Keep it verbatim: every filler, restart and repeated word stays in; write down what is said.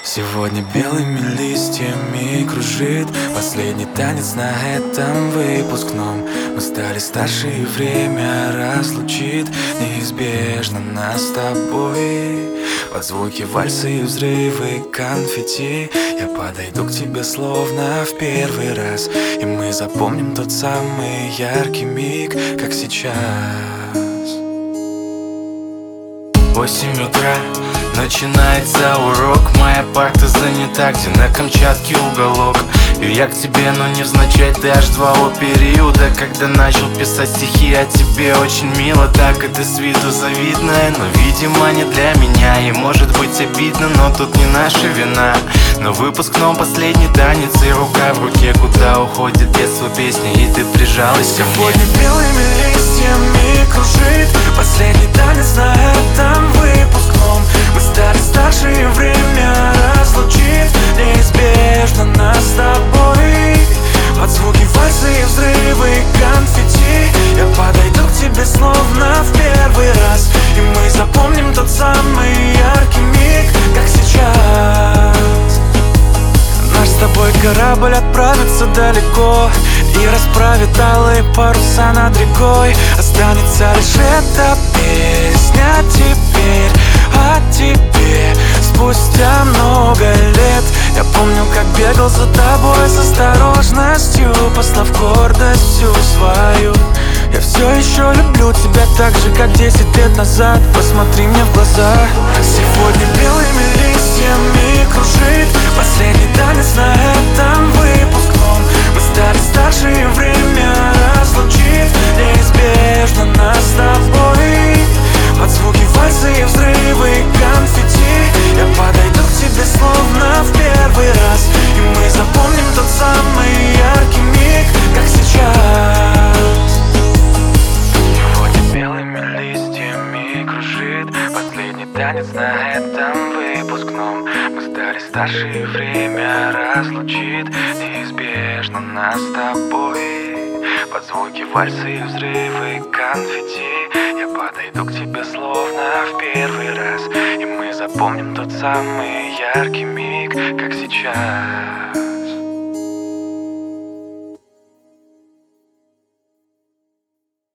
Сегодня белыми листьями кружит последний танец на этом выпускном. Мы стали старше, и время разлучит неизбежно нас с тобой. Под звуки вальса и взрывы конфетти я подойду к тебе словно в первый раз, и мы запомним тот самый яркий миг, как сейчас. Восемь утра, начинается урок. Моя парта занята, где на Камчатке уголок. И я к тебе, но невзначай, ты аж два о периода, когда начал писать стихи о тебе. Очень мило, так это с виду завидное, но, видимо, не для меня. И может быть обидно, но тут не наша вина. Но в выпускном последний танец, и рука в руке, куда уходит детство песня, и ты прижалась ко мне. Сегодня белыми листьями кружит последний танец на этом выпускном. Мы стали старше, и время разлучит неизбежно нас с тобой. Под звуки вальса и взрывы конфетти я подойду к тебе словно в первый раз, и мы запомним тот самый яркий миг, как сейчас. Наш с тобой корабль отправится далеко и расправит алые паруса над рекой. Останется лишь эта песня теперь о тебе. Спустя много лет я помню, как бегал за тобой с осторожностью, послав гордость всю свою. Я все еще люблю тебя так же, как десять лет назад. Посмотри мне в глаза. Сегодня белыми листьями кружит последний танец на этом выпускном. Мы стали старше, и время разлучит неизбежно нас с тобой. Под звуки вальса и взрывы конфетти я подойду к тебе словно в первый раз, и мы запомним тот самый яркий миг, как сейчас. Сегодня белыми листьями кружит последний танец на этом выпускном. Мы стали старше, и время разлучит неизбежно нас с тобой. Под звуки вальса и взрывы конфетти я подойду к тебе словно в первый раз, и мы запомним тот самый яркий миг, как сейчас.